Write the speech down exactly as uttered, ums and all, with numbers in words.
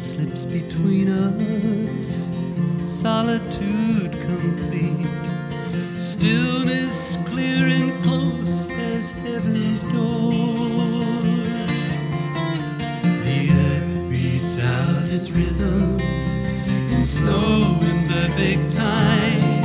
slips between us, solitude complete, stillness clear and close as heaven's door. The earth beats out its rhythm in slow and perfect time.